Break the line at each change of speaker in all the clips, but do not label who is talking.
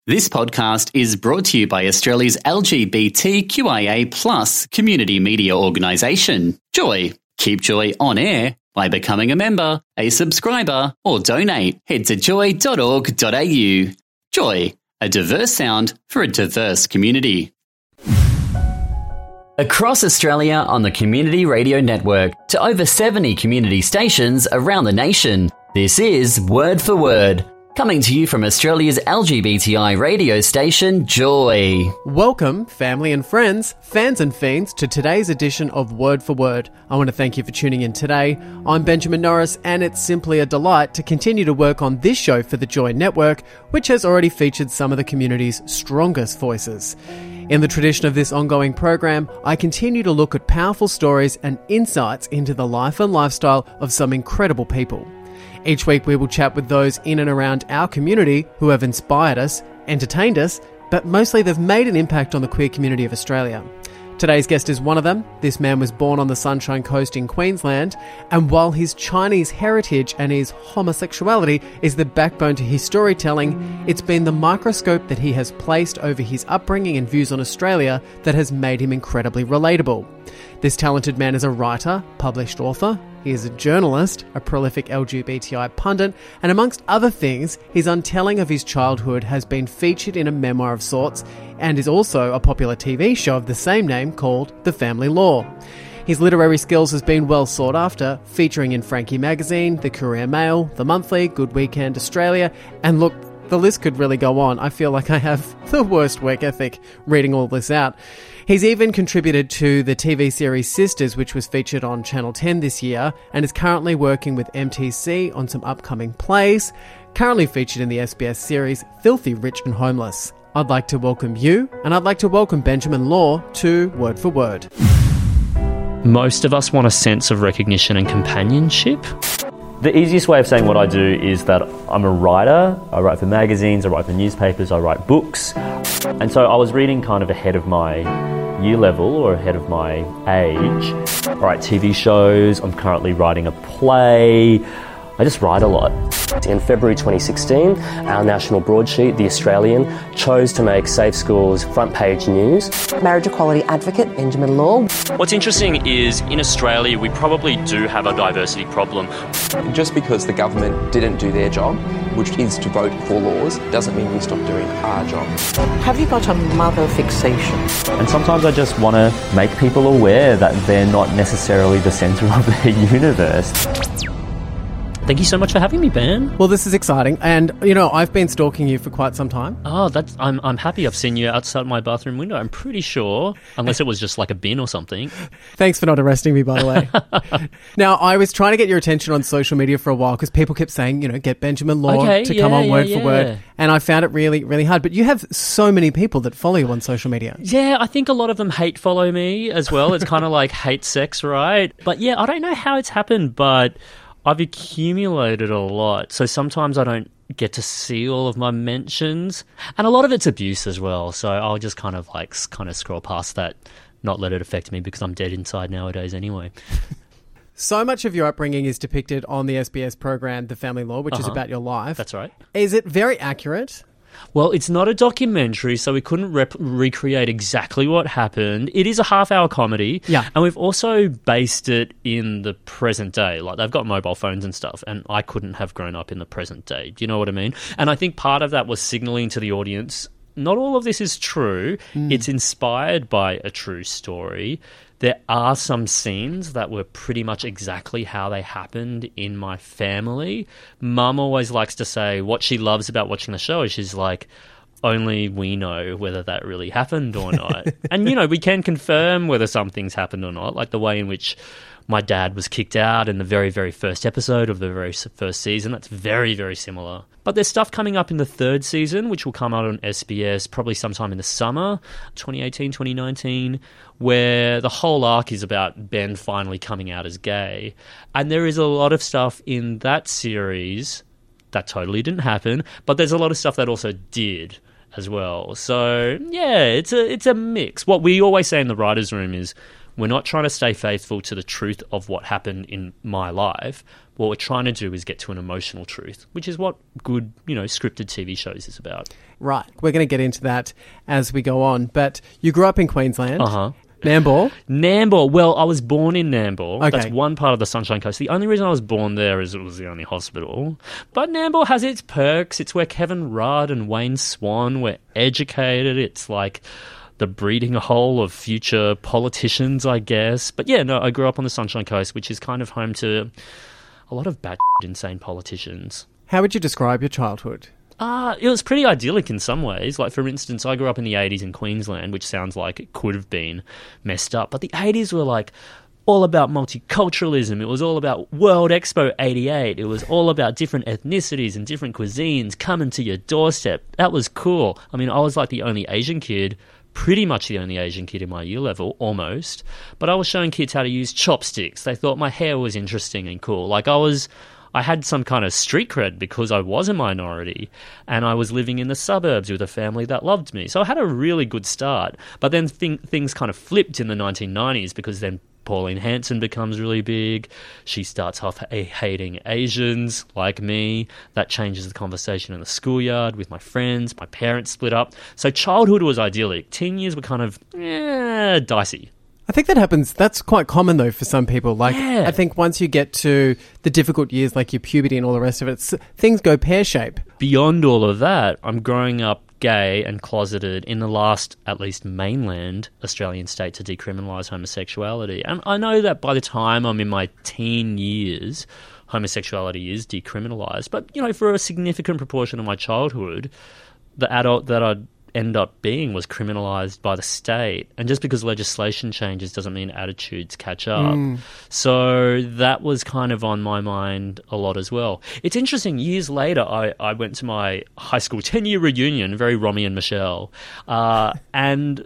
This podcast is brought to you by Australia's LGBTQIA+ community media organisation, Joy. Keep Joy on air by becoming a member, a subscriber, or donate. Head to joy.org.au. Joy, a diverse sound for a diverse community. Across Australia on the Community Radio Network to over 70 community stations around the nation, this is Word for Word, coming to you from Australia's LGBTI radio station, Joy.
Welcome, family and friends, fans and fiends, to today's edition of Word for Word. I want to thank you for tuning in today. I'm Benjamin Norris, and it's simply a delight to continue to work on this show for the Joy Network, which has already featured some of the community's strongest voices. In the tradition of this ongoing program, I continue to look at powerful stories and insights into the life and lifestyle of some incredible people. Each week we will chat with those in and around our community who have inspired us, entertained us, but mostly they've made an impact on the queer community of Australia. Today's guest is one of them. This man was born on the Sunshine Coast in Queensland, and while his Chinese heritage and his homosexuality is the backbone to his storytelling, it's been the microscope that he has placed over his upbringing and views on Australia that has made him incredibly relatable. This talented man is a writer, published author. He is a journalist, a prolific LGBTI pundit, and amongst other things, his untelling of his childhood has been featured in a memoir of sorts and is also a popular TV show of the same name called The Family Law. His literary skills has been well sought after, featuring in Frankie Magazine, The Courier Mail, The Monthly, Good Weekend Australia, and look, the list could really go on. I feel like I have the worst work ethic reading all this out. He's even contributed to the TV series Sisters, which was featured on Channel 10 this year, and is currently working with MTC on some upcoming plays, currently featured in the SBS series Filthy Rich and Homeless. I'd like to welcome you, and I'd like to welcome Benjamin Law to Word for Word.
Most of us want a sense of recognition and companionship.
The easiest way of saying what I do is that I'm a writer. I write for magazines, I write for newspapers, I write books. And so I was reading kind of ahead of my year level or ahead of my age. I write TV shows, I'm currently writing a play. I just write a lot. In February 2016, our national broadsheet, The Australian, chose to make Safe Schools front page news.
Marriage equality advocate Benjamin Law.
What's interesting is in Australia we probably do have a diversity problem.
Just because the government didn't do their job, which is to vote for laws, doesn't mean we stop doing our job.
Have you got a mother fixation?
And sometimes I just want to make people aware that they're not necessarily the centre of their universe.
Thank you so much for having me, Ben.
Well, this is exciting, and you know, I've been stalking you for quite some time.
Oh, I'm happy I've seen you outside my bathroom window. I'm pretty sure, unless it was just like a bin or something.
Thanks for not arresting me, by the way. Now, I was trying to get your attention on social media for a while because people kept saying, you know, get Benjamin Law to come on Word for Word, and I found it really, really hard. But you have so many people that follow you on social media.
Yeah, I think a lot of them hate follow me as well. It's kind of like hate sex, right? But yeah, I don't know how it's happened, but I've accumulated a lot, so sometimes I don't get to see all of my mentions, and a lot of it's abuse as well, so I'll just kind of scroll past that, not let it affect me because I'm dead inside nowadays anyway.
So much of your upbringing is depicted on the SBS program The Family Law, which is about your life.
That's right.
Is it very accurate?
Well, it's not a documentary, so we couldn't recreate exactly what happened. It is a half-hour comedy, and we've also based it in the present day. Like, they've got mobile phones and stuff, and I couldn't have grown up in the present day. Do you know what I mean? And I think part of that was signalling to the audience, not all of this is true. It's inspired by a true story. There are some scenes that were pretty much exactly how they happened in my family. Mum always likes to say what she loves about watching the show is she's like, only we know whether that really happened or not. And, you know, we can confirm whether some things happened or not, like the way in which my dad was kicked out in the very, very first episode of the very first season. That's very, very similar. But there's stuff coming up in the third season, which will come out on SBS probably sometime in the summer, 2018, 2019, where the whole arc is about Ben finally coming out as gay. And there is a lot of stuff in that series that totally didn't happen, but there's a lot of stuff that also did as well. So, yeah, it's a mix. What we always say in the writers' room is we're not trying to stay faithful to the truth of what happened in my life. What we're trying to do is get to an emotional truth, which is what good, scripted TV shows is about.
Right. We're going to get into that as we go on. But you grew up in Queensland.
Uh-huh.
Nambour?
Nambour. Well, I was born in Nambour.
Okay.
That's one part of the Sunshine Coast. The only reason I was born there is it was the only hospital. But Nambour has its perks. It's where Kevin Rudd and Wayne Swan were educated. It's like the breeding hole of future politicians, I guess. But yeah, no, I grew up on the Sunshine Coast, which is kind of home to a lot of insane politicians.
How would you describe your childhood?
It was pretty idyllic in some ways. Like, for instance, I grew up in the 80s in Queensland, which sounds like it could have been messed up. But the 80s were, like, all about multiculturalism. It was all about World Expo 88. It was all about different ethnicities and different cuisines coming to your doorstep. That was cool. I mean, I was, like, the only Asian kid, pretty much the only Asian kid in my year level, almost. But I was showing kids how to use chopsticks. They thought my hair was interesting and cool. Like, I had some kind of street cred because I was a minority and I was living in the suburbs with a family that loved me. So I had a really good start. But then things kind of flipped in the 1990s because then Pauline Hanson becomes really big. She starts off hating Asians like me. That changes the conversation in the schoolyard with my friends. My parents split up. So childhood was idyllic. Teen years were kind of dicey.
I think that happens. That's quite common, though, for some people. Like, yeah. I think once you get to the difficult years, like your puberty and all the rest of it, things go pear-shaped.
Beyond all of that, I'm growing up gay and closeted in the last, at least mainland Australian state to decriminalise homosexuality. And I know that by the time I'm in my teen years, homosexuality is decriminalised. But, for a significant proportion of my childhood, the adult that I'd end up being was criminalised by the state. And just because legislation changes doesn't mean attitudes catch up. So that was kind of on my mind a lot as well. It's interesting, years later, I went to my high school 10-year reunion, very Romy and Michelle, and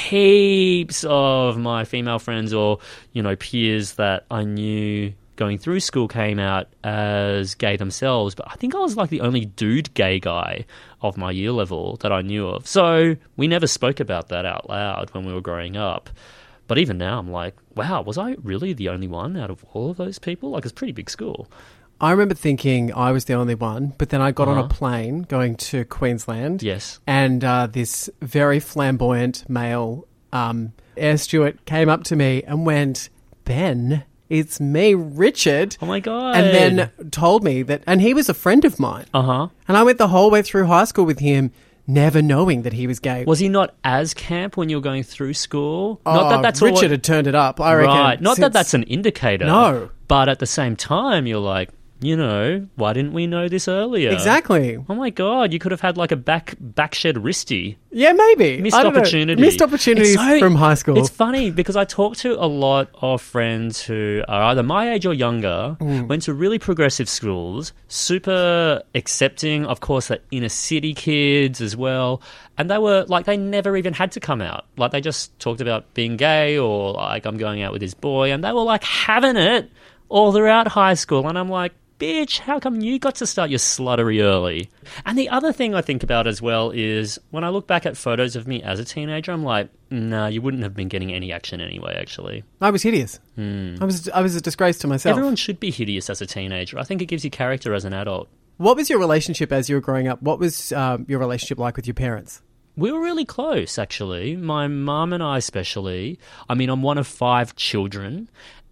heaps of my female friends or, peers that I knew going through school came out as gay themselves, but I think I was like the only dude gay guy of my year level that I knew of. So we never spoke about that out loud when we were growing up. But even now I'm like, wow, was I really the only one out of all of those people? Like, it's a pretty big school.
I remember thinking I was the only one, but then I got on a plane going to Queensland.
Yes.
And this very flamboyant male air steward came up to me and went, Ben, it's me, Richard.
Oh, my God.
And then told me that, and he was a friend of mine.
Uh-huh.
And I went the whole way through high school with him, never knowing that he was gay.
Was he not as camp when you were going through school?
Not that that's Richard had turned it up, I reckon.
Right. Not that that's an indicator.
No.
But at the same time, you're like, why didn't we know this earlier?
Exactly.
Oh, my God. You could have had like a backshed wristy.
Yeah, maybe.
Missed opportunity.
Missed opportunities from high school.
It's funny because I talk to a lot of friends who are either my age or younger, went to really progressive schools, super accepting, of course, the inner city kids as well. And they were like, they never even had to come out. Like, they just talked about being gay or like, I'm going out with this boy. And they were like having it all throughout high school. And I'm like, bitch, how come you got to start your sluttery early? And the other thing I think about as well is when I look back at photos of me as a teenager, I'm like, nah, you wouldn't have been getting any action anyway, actually.
I was hideous. I was a disgrace to myself.
Everyone should be hideous as a teenager. I think it gives you character as an adult.
What was your relationship as you were growing up? What was your relationship like with your parents?
We were really close, actually. My mum and I especially. I mean, I'm one of 5 children.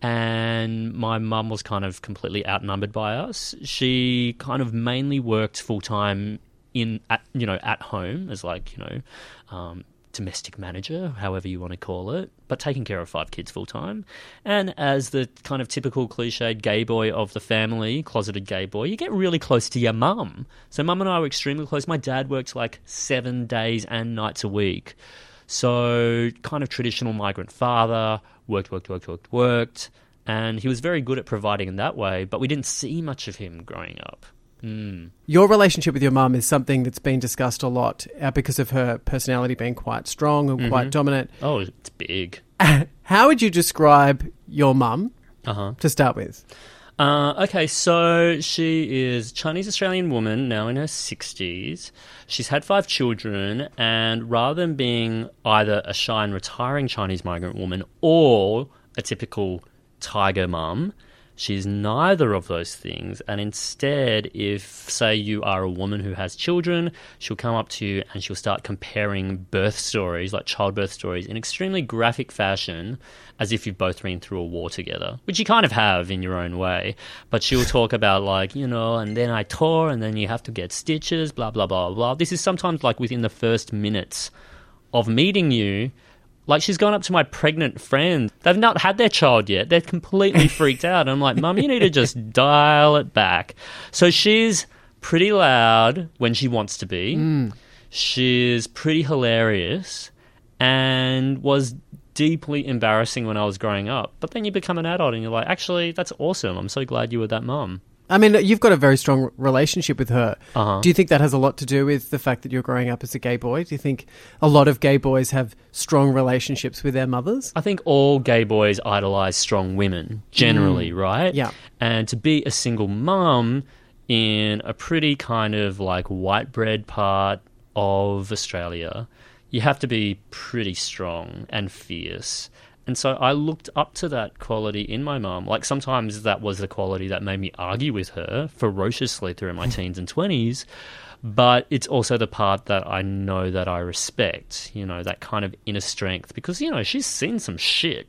And my mum was kind of completely outnumbered by us. She kind of mainly worked full-time at home as like, domestic manager, however you want to call it, but taking care of 5 kids full-time. And as the kind of typical cliched gay boy of the family, closeted gay boy, you get really close to your mum. So mum and I were extremely close. My dad worked like 7 days and nights a week. So kind of traditional migrant father, worked, and he was very good at providing in that way, but we didn't see much of him growing up.
Your relationship with your mum is something that's been discussed a lot because of her personality being quite strong and quite dominant.
Oh, it's big.
How would you describe your mum to start with?
Okay, so she is a Chinese-Australian woman, now in her 60s. She's had 5 children, and rather than being either a shy and retiring Chinese migrant woman or a typical tiger mum, she's neither of those things. And instead, if, say, you are a woman who has children, she'll come up to you and she'll start comparing birth stories, like childbirth stories, in extremely graphic fashion, as if you've both been through a war together, which you kind of have in your own way. But she'll talk about, like, you know, and then I tore, and then you have to get stitches, blah, blah, blah, blah. This is sometimes, like, within the first minutes of meeting you. Like, she's gone up to my pregnant friend. They've not had their child yet. They're completely freaked out. I'm like, Mum, you need to just dial it back. So she's pretty loud when she wants to be. She's pretty hilarious and was deeply embarrassing when I was growing up. But then you become an adult and you're like, actually, that's awesome. I'm so glad you were that mum.
I mean, you've got a very strong relationship with her.
Uh-huh.
Do you think that has a lot to do with the fact that you're growing up as a gay boy? Do you think a lot of gay boys have strong relationships with their mothers?
I think all gay boys idolise strong women, generally, right?
Yeah.
And to be a single mum in a pretty kind of like white bread part of Australia, you have to be pretty strong and fierce. And so I looked up to that quality in my mum. Like, sometimes that was the quality that made me argue with her ferociously through my teens and 20s. But it's also the part that I know that I respect, you know, that kind of inner strength. Because, you know, she's seen some shit.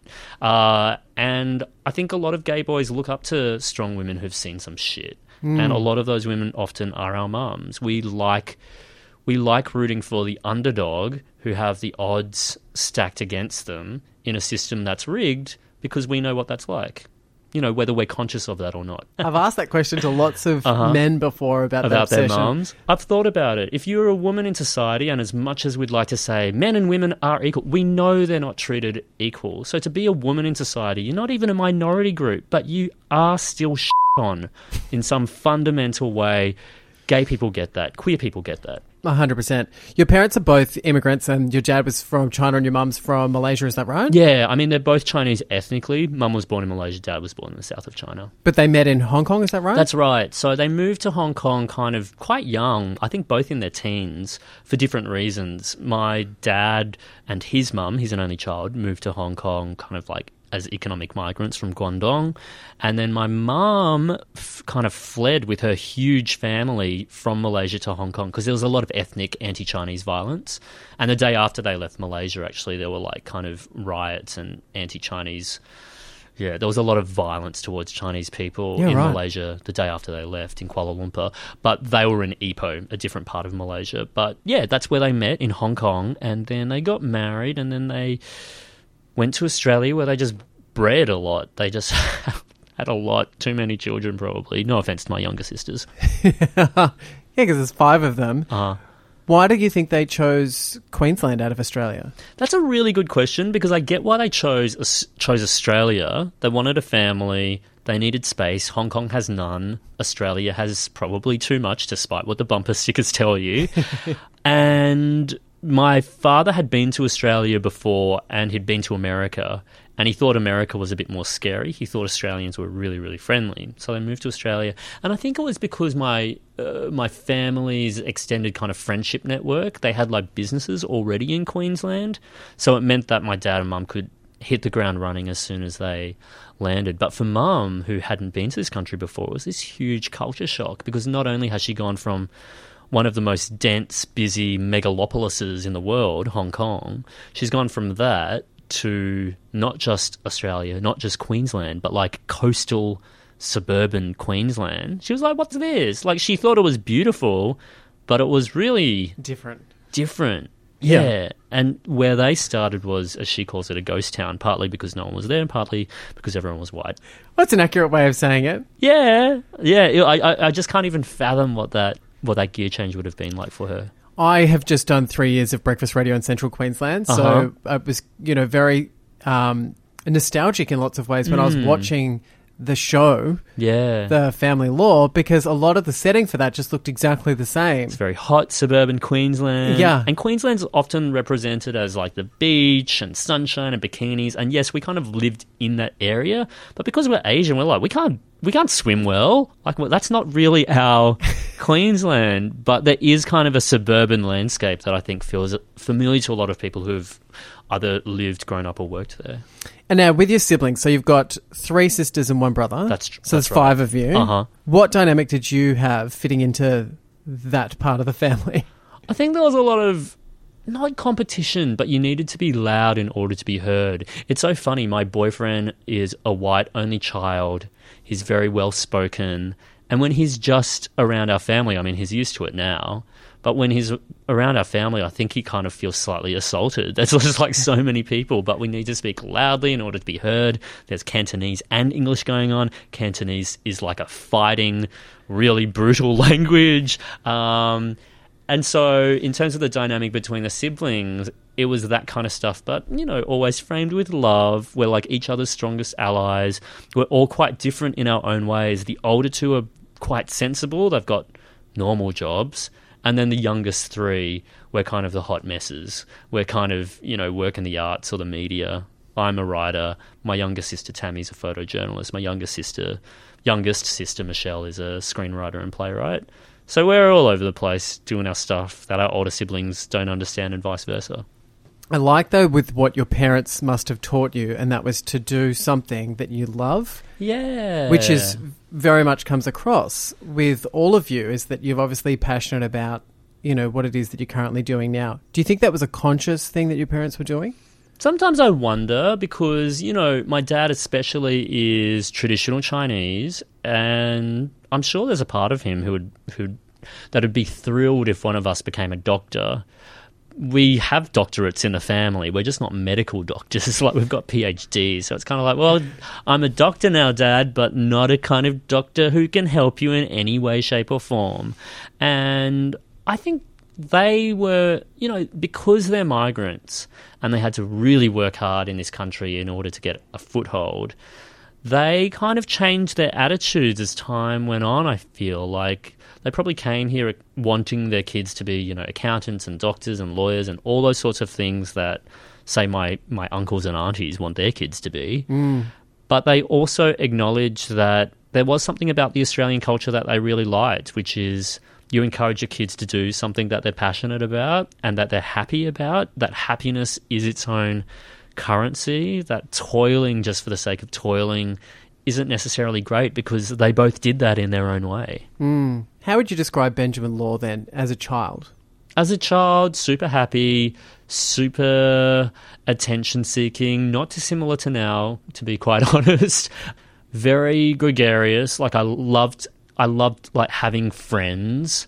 And I think a lot of gay boys look up to strong women who've seen some shit. And a lot of those women often are our mums. We like rooting for the underdog who have the odds stacked against them in a system that's rigged, because we know what that's like, you know, whether we're conscious of that or not.
I've asked that question to lots of men before about that
their
obsession.
mums. I've thought about it. If you're a woman in society, and as much as we'd like to say men and women are equal, we know they're not treated equal. So to be a woman in society, you're not even a minority group, but you are still on in some fundamental way. Gay people get that. Queer people get that.
100%. Your parents are both immigrants, and your dad was from China and your mum's from Malaysia, is that right?
Yeah, I mean, they're both Chinese ethnically. Mum was born in Malaysia, dad was born in the south of China.
But they met in Hong Kong, is that right?
That's right. So they moved to Hong Kong kind of quite young, I think both in their teens, for different reasons. My dad and his mum, he's an only child, moved to Hong Kong kind of like as economic migrants from Guangdong. And then my mum kind of fled with her huge family from Malaysia to Hong Kong because there was a lot of ethnic anti-Chinese violence. And the day after they left Malaysia, actually, there were like kind of riots and anti-Chinese... Yeah, there was a lot of violence towards Chinese people in Malaysia the day after they left in Kuala Lumpur. But they were in Ipoh, a different part of Malaysia. But yeah, that's where they met, in Hong Kong. And then they got married, and then they went to Australia where they just bred a lot. They just had a lot, too many children probably. No offence to my younger sisters.
Yeah, because there's 5 of them. Why do you think they chose Queensland out of Australia?
That's a really good question, because I get why they chose Australia. They wanted a family. They needed space. Hong Kong has none. Australia has probably too much, despite what the bumper stickers tell you. And my father had been to Australia before, and he'd been to America, and he thought America was a bit more scary. He thought Australians were really, really friendly. So they moved to Australia. And I think it was because my family's extended kind of friendship network, they had like businesses already in Queensland. So it meant that my dad and mum could hit the ground running as soon as they landed. But for mum, who hadn't been to this country before, it was this huge culture shock, because not only has she gone from one of the most dense, busy megalopolises in the world, Hong Kong, she's gone from that to not just Australia, not just Queensland, but like coastal, suburban Queensland. She was like, what's this? Like, she thought it was beautiful, but it was really
different.
Yeah. And where they started was, as she calls it, a ghost town, partly because no one was there and partly because everyone was white.
That's an accurate way of saying it.
Yeah. I just can't even fathom what that gear change would have been like for her.
I have just done 3 years of breakfast radio in central Queensland, so it was, very nostalgic in lots of ways when I was watching the show, The Family Law, because a lot of the setting for that just looked exactly the same.
It's very hot suburban Queensland.
Yeah.
And Queensland's often represented as like the beach and sunshine and bikinis. And yes, we kind of lived in that area, but because we're Asian, we're like, we can't swim well. Like, well, that's not really our Queensland, but there is kind of a suburban landscape that I think feels familiar to a lot of people who've either lived, grown up, or worked there.
And now with your siblings, so you've got 3 sisters and 1 brother. So there's 5 of you.
Uh-huh.
What dynamic did you have fitting into that part of the family?
I think there was a lot of, not competition, but you needed to be loud in order to be heard. It's so funny. My boyfriend is a white only child. He's very well spoken. And when he's just around our family, I mean, he's used to it now. But when he's around our family, I think he kind of feels slightly assaulted. There's just like so many people, but we need to speak loudly in order to be heard. There's Cantonese and English going on. Cantonese is like a fighting, really brutal language. And so in terms of the dynamic between the siblings, it was that kind of stuff, but, you know, always framed with love. We're like each other's strongest allies. We're all quite different in our own ways. The older 2 are quite sensible. They've got normal jobs. And then the youngest 3, we're kind of the hot messes. We're kind of, you know, work in the arts or the media. I'm a writer. My younger sister, Tammy's a photojournalist. My youngest sister, Michelle, is a screenwriter and playwright. So we're all over the place doing our stuff that our older siblings don't understand and vice versa.
I like, though, with what your parents must have taught you, and that was to do something that you love.
Yeah.
Which is very much comes across with all of you, is that you're obviously passionate about, you know, what it is that you're currently doing now. Do you think that was a conscious thing that your parents were doing?
Sometimes I wonder because, you know, my dad especially is traditional Chinese, and I'm sure there's a part of him that'd be thrilled if one of us became a doctor. We have doctorates in the family. We're just not medical doctors. Like, we've got PhDs. So it's kind of like, well, I'm a doctor now, Dad, but not a kind of doctor who can help you in any way, shape or form. And I think they were, you know, because they're migrants and they had to really work hard in this country in order to get a foothold, they kind of changed their attitudes as time went on, I feel. Like, they probably came here wanting their kids to be, you know, accountants and doctors and lawyers and all those sorts of things that, say, my uncles and aunties want their kids to be. But they also acknowledged that there was something about the Australian culture that they really liked, which is you encourage your kids to do something that they're passionate about and that they're happy about. That happiness is its own currency, that toiling just for the sake of toiling isn't necessarily great, because they both did that in their own way.
How would you describe Benjamin Law then as a child?
As a child, super happy, super attention-seeking, not dissimilar to now, to be quite honest. Very gregarious. Like, I loved like having friends.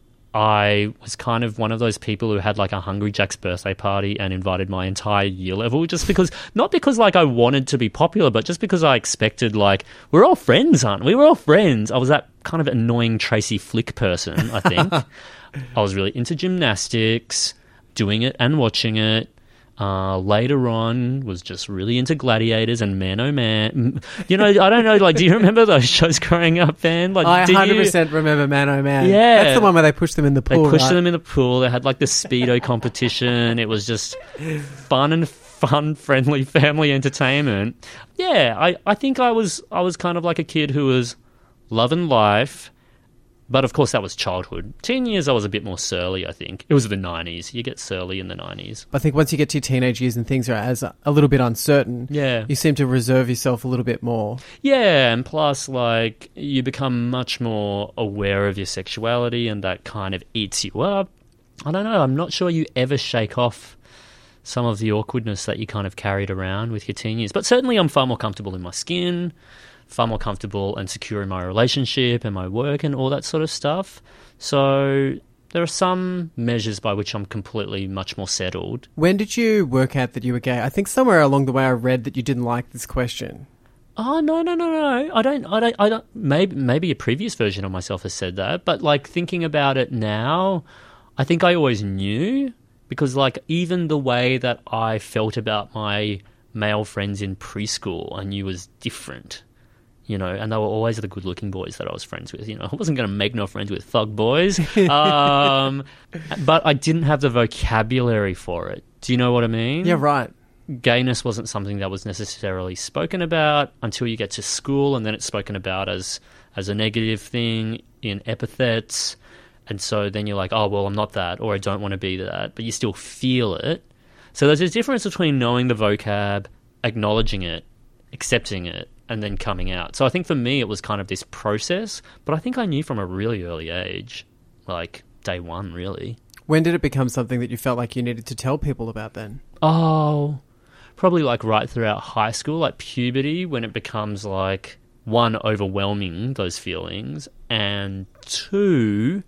I was kind of one of those people who had like a Hungry Jack's birthday party and invited my entire year level, just because, not because like I wanted to be popular, but just because I expected, like, we're all friends, aren't we? We're all friends. I was that kind of annoying Tracy Flick person, I think. I was really into gymnastics, doing it and watching it. Later on, was just really into Gladiators and Man Oh Man. You know, I don't know, like, do you remember those shows growing up, Ben? Like,
I 100% remember Man Oh Man.
Yeah.
That's the one where they pushed them in the pool.
They pushed them in the pool. They had like the Speedo competition. It was just fun, friendly family entertainment. Yeah, I think I was kind of like a kid who was loving life. But, of course, that was childhood. Teen years, I was a bit more surly, I think. It was the 90s. You get surly in the 90s.
I think once you get to your teenage years and things are a little bit uncertain, you seem to reserve yourself a little bit more.
Yeah, and plus, like, you become much more aware of your sexuality, and that kind of eats you up. I don't know. I'm not sure you ever shake off some of the awkwardness that you kind of carried around with your teen years. But certainly I'm far more comfortable in my skin, far more comfortable and secure in my relationship and my work and all that sort of stuff. So there are some measures by which I'm completely much more settled.
When did you work out that you were gay? I think somewhere along the way I read that you didn't like this question.
Oh, no. I don't. Maybe a previous version of myself has said that, but like thinking about it now, I think I always knew, because like even the way that I felt about my male friends in preschool, I knew was different. You know, and they were always the good-looking boys that I was friends with. You know, I wasn't going to make no friends with thug boys. But I didn't have the vocabulary for it. Do you know what I mean?
Yeah, right.
gayness wasn't something that was necessarily spoken about until you get to school, and then it's spoken about as a negative thing in epithets. And so then you're like, oh, well, I'm not that, or I don't want to be that, but you still feel it. So there's a difference between knowing the vocab, acknowledging it, accepting it, and then coming out. So I think for me it was kind of this process, but I think I knew from a really early age, like day one, really.
When did it become something that you felt like you needed to tell people about then?
Oh, probably like right throughout high school, like puberty, when it becomes like, one, overwhelming, those feelings, and two,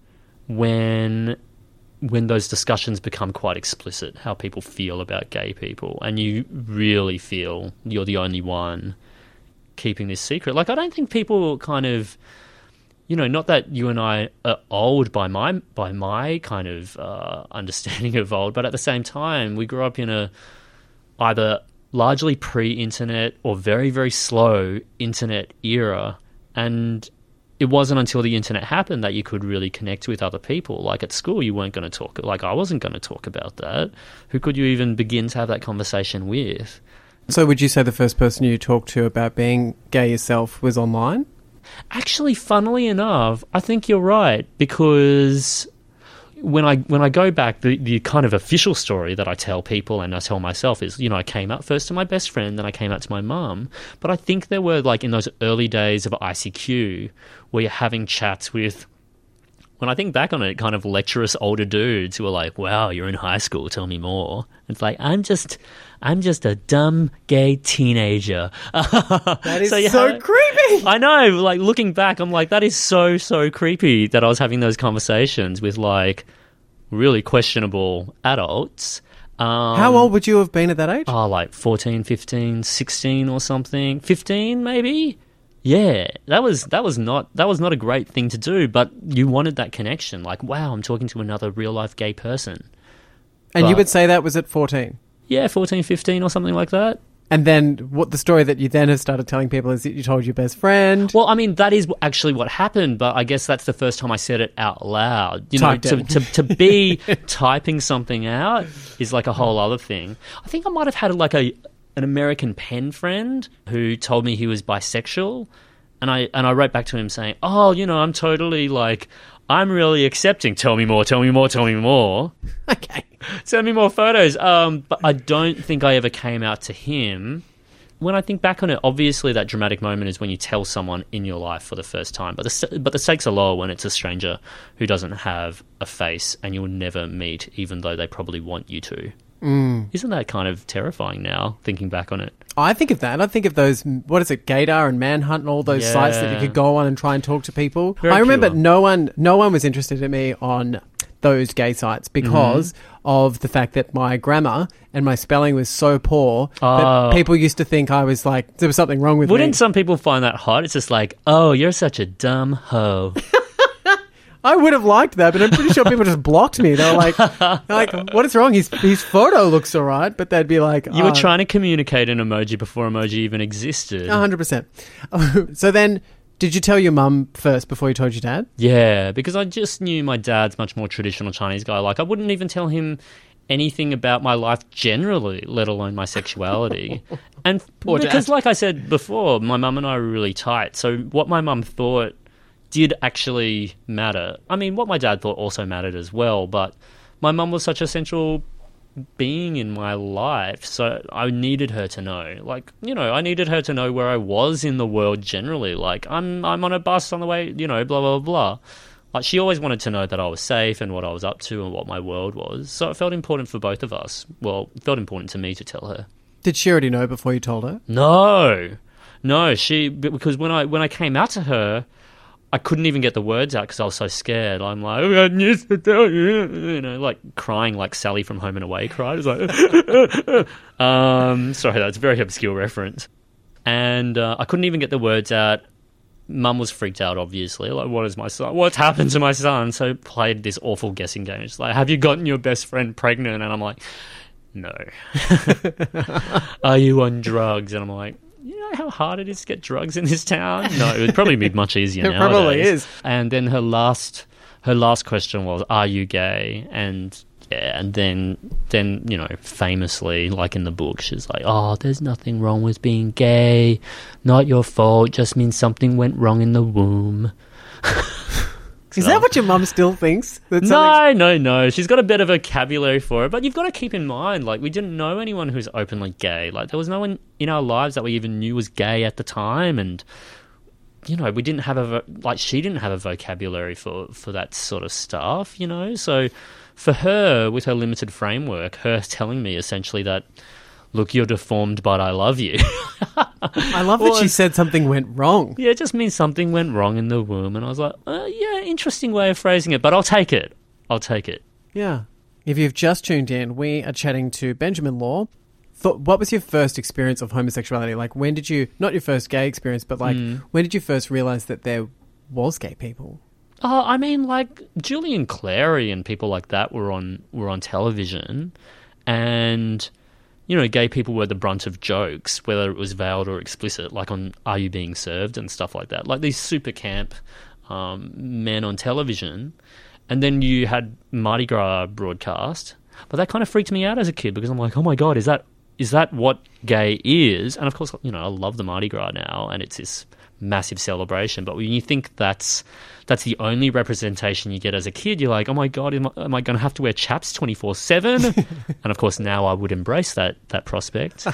when those discussions become quite explicit, how people feel about gay people, and you really feel you're the only one keeping this secret. Like, I don't think people kind of, you know, not that you and I are old by my kind of understanding of old, but at the same time, we grew up in a either largely pre-internet or very, very slow internet era, and it wasn't until the internet happened that you could really connect with other people. Like at school, you weren't going to talk, like I wasn't going to talk about that. Who could you even begin to have that conversation with?
So would you say the first person you talked to about being gay yourself was online?
Actually, funnily enough, I think you're right, because when I go back, the kind of official story that I tell people and I tell myself is, you know, I came out first to my best friend, then I came out to my mum. But I think there were, like, in those early days of ICQ, where you're having chats with, when I think back on it, kind of lecherous older dudes who are like, wow, you're in high school, tell me more. It's like, I'm just a dumb gay teenager.
That is so creepy.
I know, like looking back, I'm like, that is so, so creepy that I was having those conversations with like really questionable adults.
How old would you have been at that age?
Oh, like 14, 15, 16 or something. 15 maybe? Yeah, that was not a great thing to do, but you wanted that connection. Like, wow, I'm talking to another real life gay person.
And you would say that was at 14?
Yeah, 14, 15 or something like that.
And then what the story that you then have started telling people is that you told your best friend.
Well, I mean, that is actually what happened, but I guess that's the first time I said it out loud. You know, to be typing something out is like a whole other thing. I think I might have had like an American pen friend who told me he was bisexual, and I wrote back to him saying, oh, you know, I'm totally like, I'm really accepting. Tell me more, tell me more, tell me more.
Okay.
Send me more photos. But I don't think I ever came out to him. When I think back on it, obviously that dramatic moment is when you tell someone in your life for the first time. But the stakes are lower when it's a stranger who doesn't have a face and you'll never meet, even though they probably want you to. Isn't that kind of terrifying now, thinking back on it?
I think of that. I think of those, what is it, Gaydar and Manhunt and all those sites that you could go on and try and talk to people.
Very
I remember
pure.
no one was interested in me on those gay sites because of the fact that my grammar and my spelling was so poor that people used to think I was like, there was something wrong with me.
Wouldn't some people find that hot? It's just like, oh, you're such a dumb hoe.
I would have liked that, but I'm pretty sure people just blocked me. They were like, what is wrong? His photo looks all right, but they'd be like...
You were trying to communicate an emoji before emoji even existed.
100%. So then, did you tell your mum first before you told your dad?
Yeah, because I just knew my dad's much more traditional Chinese guy. Like, I wouldn't even tell him anything about my life generally, let alone my sexuality. And
Poor
because,
dad.
like I said before, my mum and I were really tight. So what my mum thought did actually matter. I mean, what my dad thought also mattered as well, but my mum was such a central being in my life, so I needed her to know. Like, you know, I needed her to know where I was in the world generally. Like, I'm on a bus on the way, you know, blah, blah, blah. Like, she always wanted to know that I was safe and what I was up to and what my world was. So it felt important for both of us. Well, it felt important to me to tell her.
Did she already know before you told her?
No, because when I came out to her, I couldn't even get the words out because I was so scared. I'm like, I need to tell you, you know, like crying like Sally from Home and Away cried. It's like, sorry, that's a very obscure reference. And I couldn't even get the words out. Mum was freaked out, obviously. Like, what is my son? What's happened to my son? So played this awful guessing game. It's like, have you gotten your best friend pregnant? And I'm like, no. Are you on drugs? And I'm like, you know how hard it is to get drugs in this town? No, it would probably be much easier nowadays.
Probably is.
And then her last question was, are you gay? And Yeah, and then famously, like in the book, she's like, "Oh, there's nothing wrong with being gay. Not your fault. Just means something went wrong in the womb."
Is that what your mum still thinks?
No. She's got a better vocabulary for it. But you've got to keep in mind, like, we didn't know anyone who's openly gay. Like, there was no one in our lives that we even knew was gay at the time. And, we didn't have she didn't have a vocabulary for that sort of stuff, So for her, with her limited framework, her telling me essentially that, look, you're deformed, but I love you.
I love that she said something went wrong.
Yeah, it just means something went wrong in the womb. And I was like, yeah, interesting way of phrasing it, but I'll take it.
Yeah. If you've just tuned in, we are chatting to Benjamin Law. What was your first experience of homosexuality? Like, when did you, not your first gay experience, but like, when did you first realise that there was gay people?
Oh, I mean, like, Julian Clary and people like that were on television, and gay people were the brunt of jokes, whether it was veiled or explicit, like on Are You Being Served and stuff like that. Like these super camp men on television. And then you had Mardi Gras broadcast. But that kind of freaked me out as a kid because I'm like, oh my God, is that what gay is? And of course, I love the Mardi Gras now and it's this massive celebration. But when you think that's the only representation you get as a kid, you're like, oh my God, am I going to have to wear chaps 24/7? And of course, now I would embrace that prospect.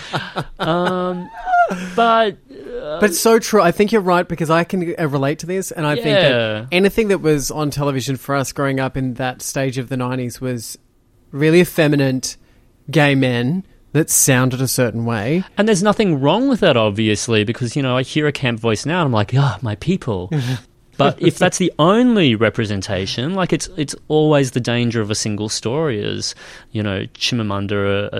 But
it's so true. I think you're right because I can relate to this, and I think that anything that was on television for us growing up in that stage of the 90s was really effeminate gay men that sounded a certain way.
And there's nothing wrong with that, obviously, because, I hear a camp voice now and I'm like, my people. But if that's the only representation, like it's always the danger of a single story, as, Chimamanda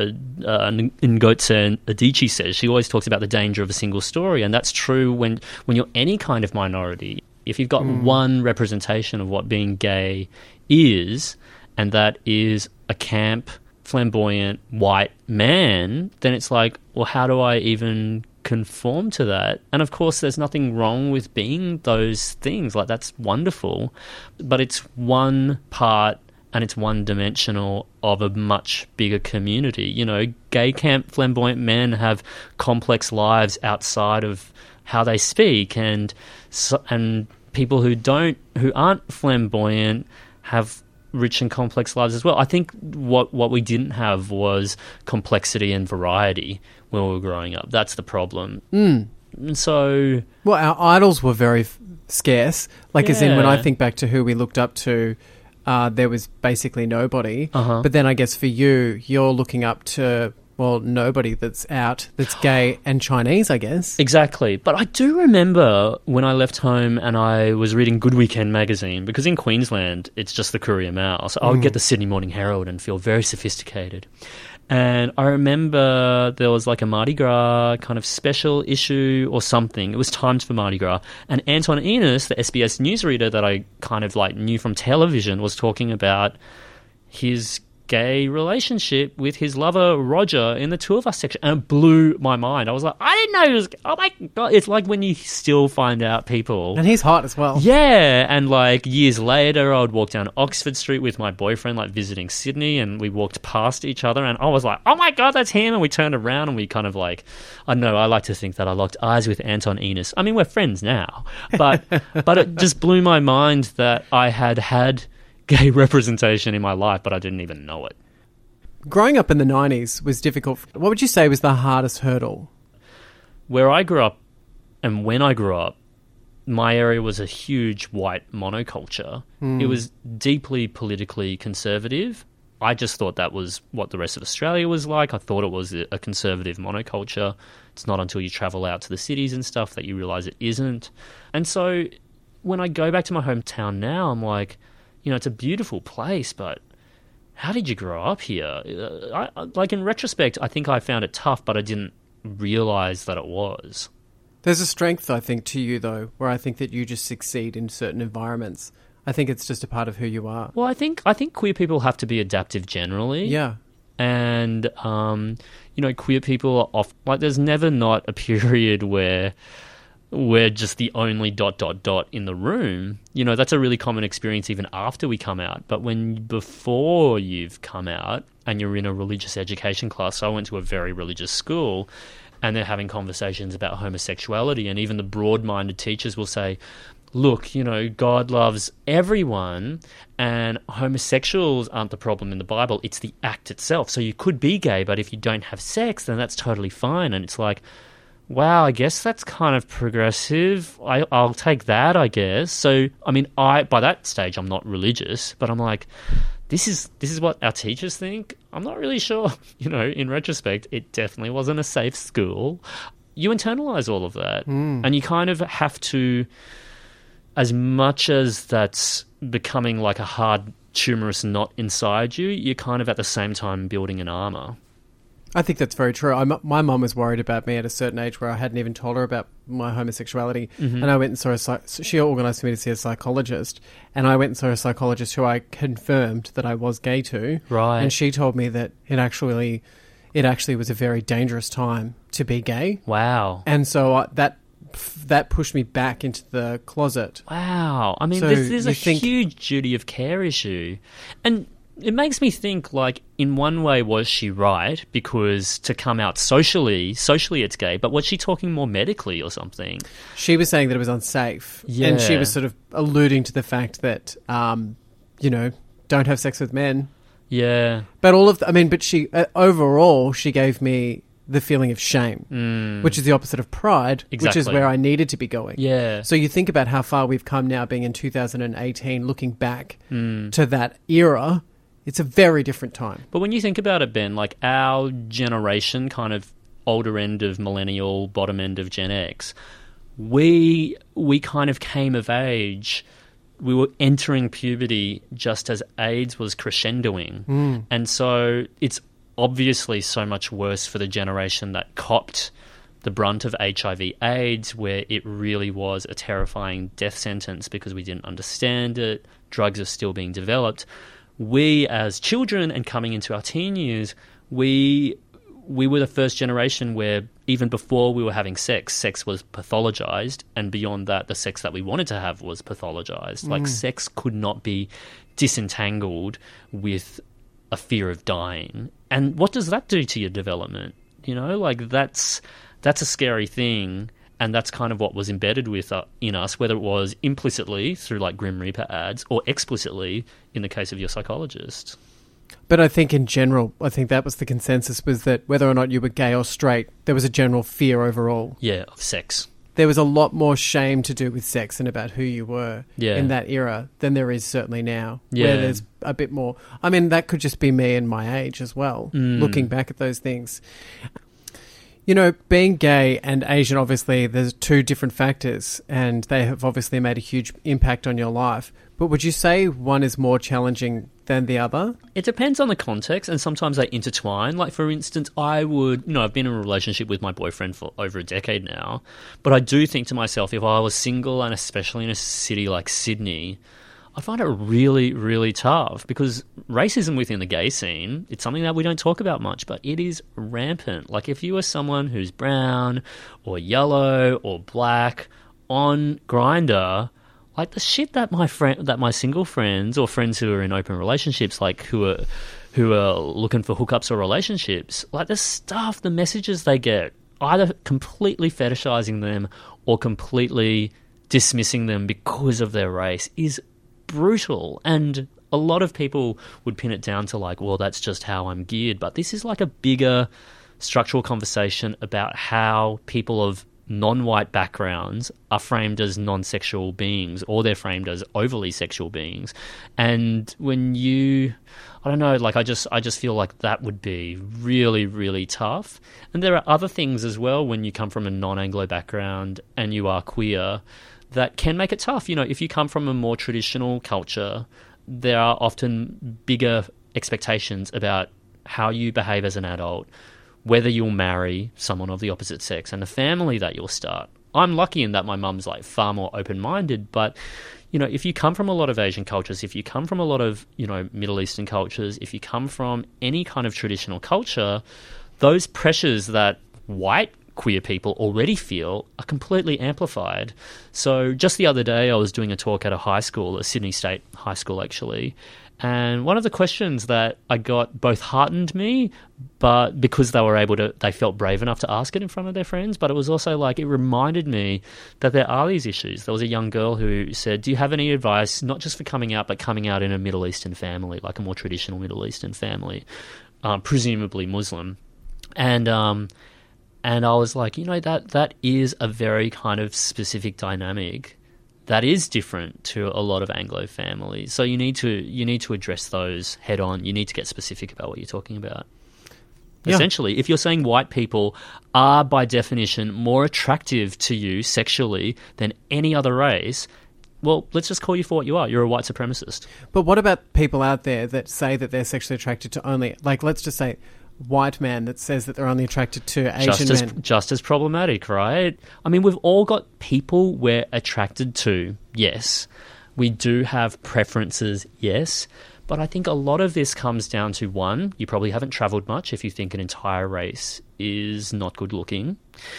Ngozi Adichie says. She always talks about the danger of a single story, and that's true when you're any kind of minority. If you've got one representation of what being gay is, and that is a camp, flamboyant white man, then it's like, well, how do I even conform to that? And of course there's nothing wrong with being those things, like that's wonderful, but it's one part and it's one dimensional of a much bigger community. Gay camp flamboyant men have complex lives outside of how they speak, and people who aren't flamboyant have rich and complex lives as well. I think what we didn't have was complexity and variety when we were growing up. That's the problem. And so...
Well, our idols were very scarce. Like, as in, when I think back to who we looked up to, there was basically nobody. But then I guess for you, you're looking up to... Well, nobody that's gay and Chinese, I guess.
Exactly. But I do remember when I left home and I was reading Good Weekend magazine, because in Queensland, it's just the Courier Mail. So I would get the Sydney Morning Herald and feel very sophisticated. And I remember there was like a Mardi Gras kind of special issue or something. It was timed for Mardi Gras. And Anton Enos, the SBS newsreader that I kind of like knew from television, was talking about his gay relationship with his lover Roger in the Two of Us section, and it blew my mind. I was like, I didn't know he was... Oh my God. It's like when you still find out people.
And he's hot as well.
Yeah. And like years later, I would walk down Oxford Street with my boyfriend, like visiting Sydney, and we walked past each other and I was like, oh my God, that's him. And we turned around and we kind of like, I don't know, I like to think that I locked eyes with Anton Enos. I mean, we're friends now, but it just blew my mind that I had gay representation in my life, but I didn't even know it.
Growing up in the 90s was difficult. What would you say was the hardest hurdle?
Where I grew up and when I grew up, my area was a huge white monoculture. It was deeply politically conservative. I just thought that was what the rest of Australia was like. I thought it was a conservative monoculture. It's not until you travel out to the cities and stuff that you realise it isn't. And so when I go back to my hometown now, I'm like, it's a beautiful place, but how did you grow up here? Like in retrospect, I think I found it tough, but I didn't realise that it was.
There's a strength, I think, to you, though, where I think that you just succeed in certain environments. I think it's just a part of who you are.
Well, I think queer people have to be adaptive generally.
Yeah.
And, queer people are like, there's never not a period where we're just the only ... in the room. You know, that's a really common experience even after we come out. But before you've come out and you're in a religious education class, so I went to a very religious school, and they're having conversations about homosexuality, and even the broad-minded teachers will say, look, you know, God loves everyone and homosexuals aren't the problem in the Bible, it's the act itself. So you could be gay, but if you don't have sex, then that's totally fine. And it's like, wow, I guess that's kind of progressive. I'll take that, I guess. So, I mean, by that stage, I'm not religious, but I'm like, this is what our teachers think? I'm not really sure. You know, in retrospect, it definitely wasn't a safe school. You internalize all of that, and you kind of have to, as much as that's becoming like a hard, tumorous knot inside you, you're kind of at the same time building an armor.
I think that's very true. My mum was worried about me at a certain age where I hadn't even told her about my homosexuality. Mm-hmm. And I went and saw she organised for me to see a psychologist. And I went and saw a psychologist who I confirmed that I was gay to.
Right.
And she told me that it actually was a very dangerous time to be gay.
Wow.
And so that pushed me back into the closet.
Wow. I mean,
So
there's a
you think-
huge duty of care issue. And it makes me think, like, in one way, was she right? Because to come out socially it's gay, but was she talking more medically or something?
She was saying that it was unsafe.
Yeah.
And she was sort of alluding to the fact that, you know, don't have sex with men.
Yeah.
But but she, overall, she gave me the feeling of shame, which is the opposite of pride, which is
Exactly.
where I needed to be going.
Yeah.
So you think about how far we've come now, being in 2018, looking back to that era, it's a very different time.
But when you think about it, Ben, like our generation, kind of older end of millennial, bottom end of Gen X, we kind of came of age. We were entering puberty just as AIDS was crescendoing. And so it's obviously so much worse for the generation that copped the brunt of HIV/AIDS, where it really was a terrifying death sentence because we didn't understand it. Drugs are still being developed. We, as children and coming into our teen years, we were the first generation where even before we were having sex was pathologized, and beyond that, the sex that we wanted to have was pathologized. Like, sex could not be disentangled with a fear of dying. And what does that do to your development? You know, like that's a scary thing. And that's kind of what was embedded in us, whether it was implicitly through like Grim Reaper ads or explicitly in the case of your psychologist.
But I think in general, that was the consensus, was that whether or not you were gay or straight, there was a general fear overall.
Yeah, of sex.
There was a lot more shame to do with sex and about who you were in that era than there is certainly now, where there's a bit more. I mean, that could just be me and my age as well, looking back at those things. You know, being gay and Asian, obviously, there's two different factors, and they have obviously made a huge impact on your life. But would you say one is more challenging than the other?
It depends on the context, and sometimes they intertwine. Like, for instance, I've been in a relationship with my boyfriend for over a decade now, but I do think to myself, if I was single, and especially in a city like Sydney, I find it really, really tough, because racism within the gay scene, it's something that we don't talk about much, but it is rampant. Like, if you are someone who's brown or yellow or black on Grindr, like the shit that my single friends or friends who are in open relationships, like who are looking for hookups or relationships, like the messages they get, either completely fetishizing them or completely dismissing them because of their race, is brutal. And a lot of people would pin it down to like, well, that's just how I'm geared. But this is like a bigger structural conversation about how people of non-white backgrounds are framed as non-sexual beings, or they're framed as overly sexual beings. And when I don't know, like I just feel like that would be really, really tough. And there are other things as well when you come from a non-Anglo background and you are queer that can make it tough. You know, if you come from a more traditional culture, there are often bigger expectations about how you behave as an adult, whether you'll marry someone of the opposite sex, and the family that you'll start. I'm lucky in that my mum's like far more open-minded, but you know, if you come from a lot of Asian cultures, if you come from a lot of, you know, Middle Eastern cultures, if you come from any kind of traditional culture, those pressures that white queer people already feel are completely amplified. So just the other day I was doing a talk at a high school, a Sydney State high school actually, and one of the questions that I got both heartened me, but because they felt brave enough to ask it in front of their friends, but it was also like it reminded me that there are these issues. There was a young girl who said, do you have any advice, not just for coming out, but coming out in a Middle Eastern family, like a more traditional Middle Eastern family, presumably Muslim? And I was like, that is a very kind of specific dynamic that is different to a lot of Anglo families. So you need to address those head on. You need to get specific about what you're talking about. Yeah. Essentially, if you're saying white people are by definition more attractive to you sexually than any other race, well, let's just call you for what you are. You're a white supremacist.
But what about people out there that say that they're sexually attracted to only, like, let's just say, white man that says that they're only attracted to Asian men?
Just as problematic, right? I mean, we've all got people we're attracted to, yes. We do have preferences, yes. But I think a lot of this comes down to, one, you probably haven't travelled much if you think an entire race is not good looking.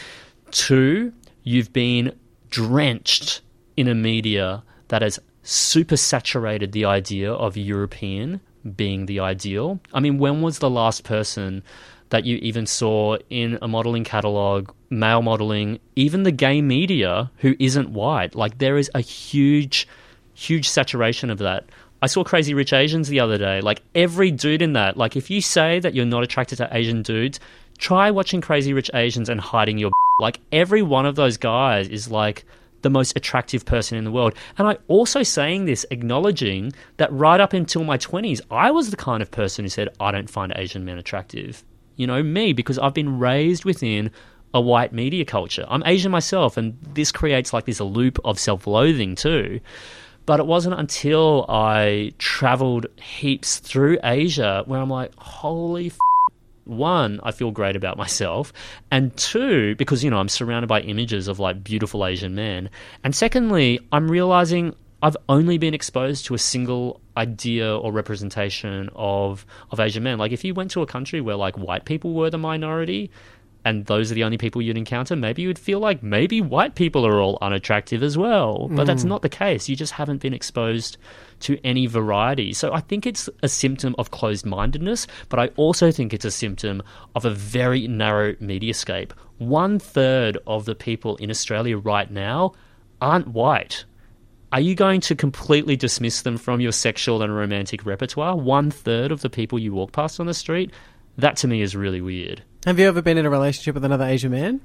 Two, you've been drenched in a media that has super saturated the idea of European being the ideal. I mean, when was the last person that you even saw in a modelling catalogue, male modelling, even the gay media, who isn't white? Like, there is a huge saturation of that. I saw Crazy Rich Asians the other day. Like, every dude in that, like, if you say that you're not attracted to Asian dudes, try watching Crazy Rich Asians and hiding your like, every one of those guys is like the most attractive person in the world. And I also saying this, acknowledging that right up until my 20s, I was the kind of person who said, I don't find Asian men attractive. Me, because I've been raised within a white media culture. I'm Asian myself, and this creates like this loop of self-loathing too. But it wasn't until I travelled heaps through Asia where I'm like, holy one, I feel great about myself, and two, because, I'm surrounded by images of like beautiful Asian men, and secondly, I'm realising I've only been exposed to a single idea or representation of Asian men. Like, if you went to a country where like white people were the minority and those are the only people you'd encounter, maybe you'd feel like maybe white people are all unattractive as well. But that's not the case. You just haven't been exposed to any variety. So I think it's a symptom of closed-mindedness, but I also think it's a symptom of a very narrow mediascape. 1/3 of the people in Australia right now aren't white. Are you going to completely dismiss them from your sexual and romantic repertoire? 1/3 of the people you walk past on the street? That to me is really weird.
Have you ever been in a relationship with another Asian man?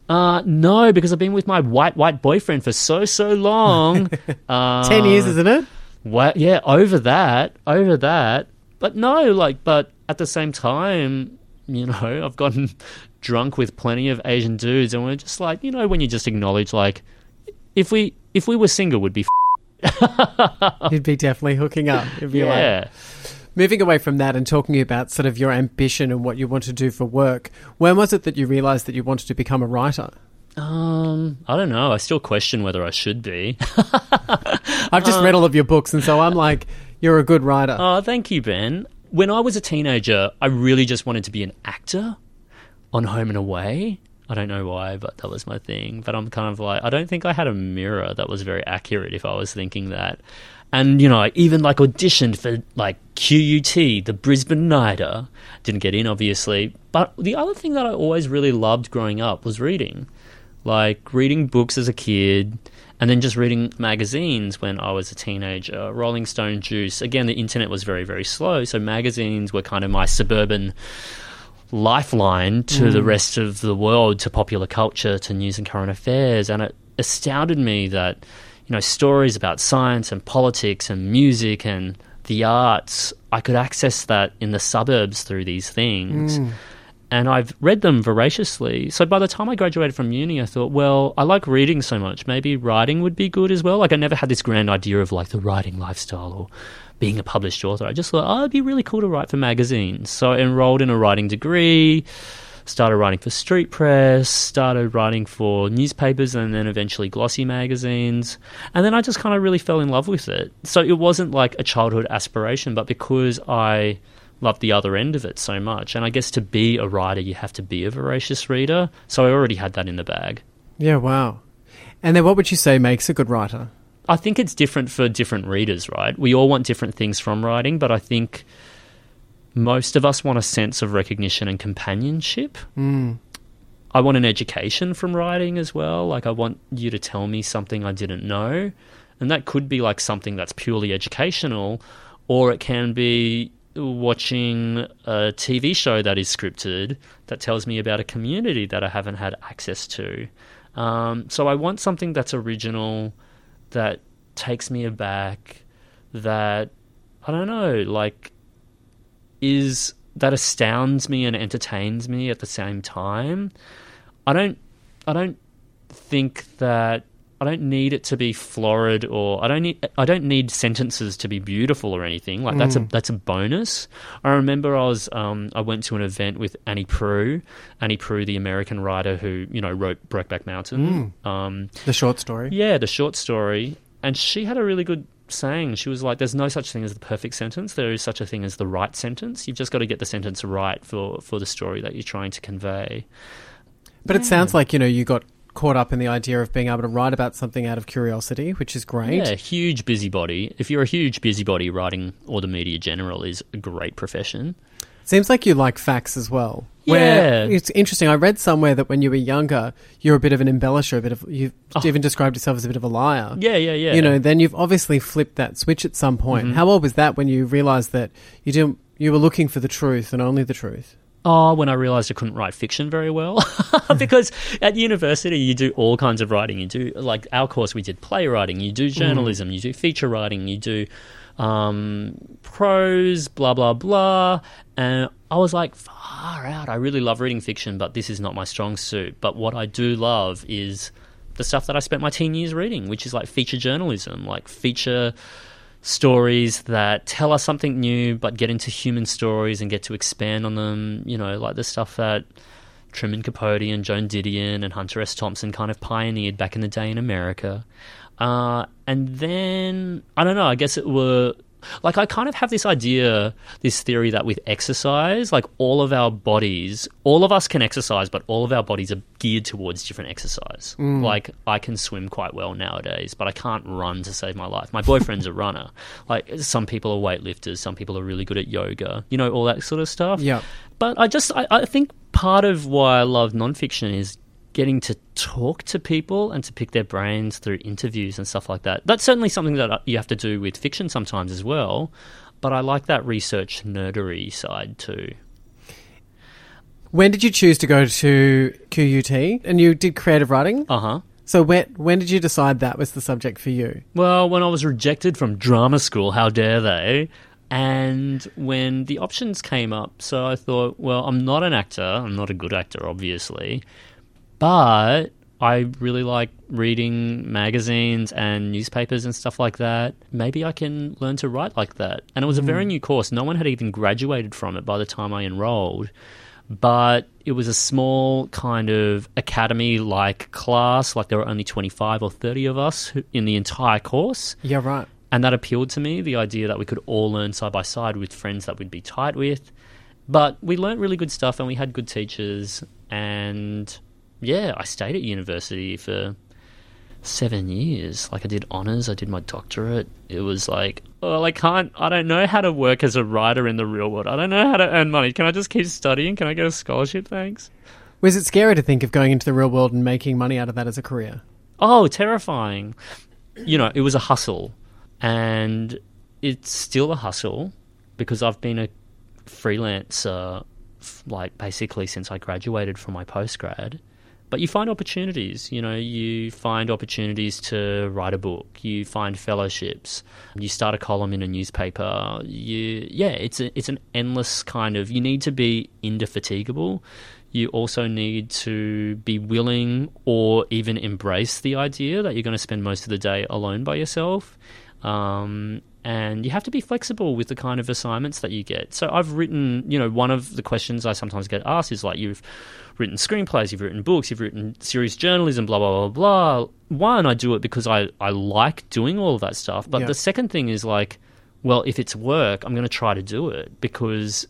No, because I've been with my white boyfriend for so long.
10 years, isn't it?
Well, yeah, over that. But no, but at the same time, I've gotten drunk with plenty of Asian dudes, and we're just like, when you just acknowledge, like, if we were single, we'd be
You'd be definitely hooking up.
Yeah.
Moving away from that and talking about sort of your ambition and what you want to do for work, when was it that you realised that you wanted to become a writer?
I don't know. I still question whether I should be.
I've just read all of your books, and so I'm like, you're a good writer.
Oh, thank you, Ben. When I was a teenager, I really just wanted to be an actor on Home and Away. I don't know why, but that was my thing. But I'm kind of like, I don't think I had a mirror that was very accurate if I was thinking that. And, I even like auditioned for like QUT, the Brisbane Nighter. Didn't get in, obviously. But the other thing that I always really loved growing up was reading. Like reading books as a kid, and then just reading magazines when I was a teenager. Rolling Stone, Juice. Again, the internet was very, very slow, so magazines were kind of my suburban lifeline to the rest of the world, to popular culture, to news and current affairs. And it astounded me that, stories about science and politics and music and the arts, I could access that in the suburbs through these things. And I've read them voraciously. So by the time I graduated from uni, I thought, well, I like reading so much. Maybe writing would be good as well. Like, I never had this grand idea of like the writing lifestyle or being a published author. I just thought, it'd be really cool to write for magazines. So I enrolled in a writing degree, started writing for street press, started writing for newspapers, and then eventually glossy magazines. And then I just kind of really fell in love with it. So it wasn't like a childhood aspiration, but because I love the other end of it so much. And I guess to be a writer, you have to be a voracious reader. So I already had that in the bag.
Yeah, wow. And then what would you say makes a good writer?
I think it's different for different readers, right? We all want different things from writing, but I think most of us want a sense of recognition and companionship. I want an education from writing as well. Like, I want you to tell me something I didn't know. And that could be like something that's purely educational, or it can be watching a TV show that is scripted that tells me about a community that I haven't had access to. So I want something that's original, that takes me aback, that, I don't know, like, that astounds me and entertains me at the same time. I don't think that I don't need it to be florid, or I don't need sentences to be beautiful or anything. Like, that's a bonus. I remember I went to an event with Annie Proulx, the American writer who, wrote Brokeback Mountain.
The short story.
Yeah, the short story. And she had a really good saying. She was like, there's no such thing as the perfect sentence. There is such a thing as the right sentence. You've just got to get the sentence right for the story that you're trying to convey.
But it sounds like, you got caught up in the idea of being able to write about something out of curiosity, which is great.
Yeah, huge busybody. If you're a huge busybody, writing or the media general is a great profession.
Seems like you like facts as well.
Yeah.
Where it's interesting. I read somewhere that when you were younger, you're a bit of an embellisher, you've even described yourself as a bit of a liar.
Yeah.
Then you've obviously flipped that switch at some point. How old was that when you realised that you were looking for the truth and only the truth?
Oh, when I realised I couldn't write fiction very well. Because at university you do all kinds of writing. You do, like our course, we did playwriting, you do journalism, you do feature writing, you do prose, blah, blah, blah. And I was like, far out. I really love reading fiction, but this is not my strong suit. But what I do love is the stuff that I spent my teen years reading, which is like feature journalism, like feature stories that tell us something new but get into human stories and get to expand on them, like the stuff that Truman Capote and Joan Didion and Hunter S. Thompson kind of pioneered back in the day in America. And then, I don't know, I guess it were... Like, I kind of have this theory that with exercise, like all of us can exercise, but all of our bodies are geared towards different exercise. Like, I can swim quite well nowadays, but I can't run to save my life. My boyfriend's a runner. Like, some people are weightlifters, some people are really good at yoga, all that sort of stuff.
Yeah.
But I think part of why I love nonfiction is getting to talk to people and to pick their brains through interviews and stuff like that. That's certainly something that you have to do with fiction sometimes as well, but I like that research nerdery side too.
When did you choose to go to QUT? And you did creative writing?
Uh-huh.
So when did you decide that was the subject for you?
Well, when I was rejected from drama school, how dare they? And when the options came up, so I thought, well, I'm not an actor. I'm not a good actor, obviously. But I really like reading magazines and newspapers and stuff like that. Maybe I can learn to write like that. And it was a very new course. No one had even graduated from it by the time I enrolled. But it was a small kind of academy-like class. Like, there were only 25 or 30 of us in the entire course.
Yeah, right.
And that appealed to me, the idea that we could all learn side by side with friends that we'd be tight with. But we learnt really good stuff and we had good teachers. And yeah, I stayed at university for 7 years. Like, I did honours, I did my doctorate. It was like, I don't know how to work as a writer in the real world. I don't know how to earn money. Can I just keep studying? Can I get a scholarship? Thanks.
Was it scary to think of going into the real world and making money out of that as a career?
Oh, terrifying. It was a hustle. And it's still a hustle because I've been a freelancer, like, basically since I graduated from my postgrad. But you find opportunities, you find opportunities to write a book, you find fellowships, you start a column in a newspaper. It's an endless kind of, you need to be indefatigable. You also need to be willing or even embrace the idea that you're going to spend most of the day alone by yourself. And you have to be flexible with the kind of assignments that you get. So I've written, one of the questions I sometimes get asked is like, you've written screenplays, you've written books, you've written serious journalism, blah, blah, blah, blah. One, I do it because I like doing all of that stuff. But the second thing is like, well, if it's work, I'm going to try to do it because